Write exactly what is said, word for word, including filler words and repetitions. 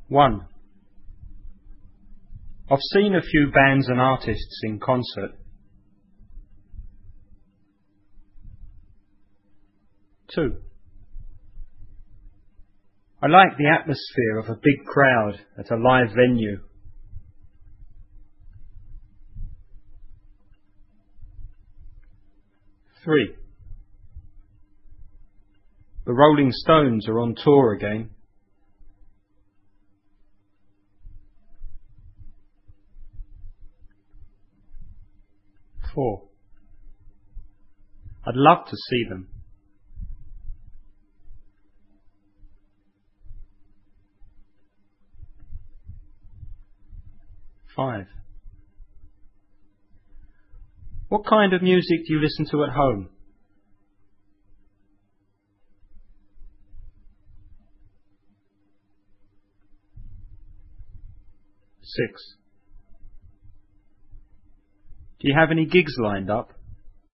one. I've seen a few bands and artists in concert. two. I like the atmosphere of a big crowd at a live venue. three. The Rolling Stones are on tour again. four. I'd love to see them. five. What kind of music do you listen to at home? six. Do you have any gigs lined up?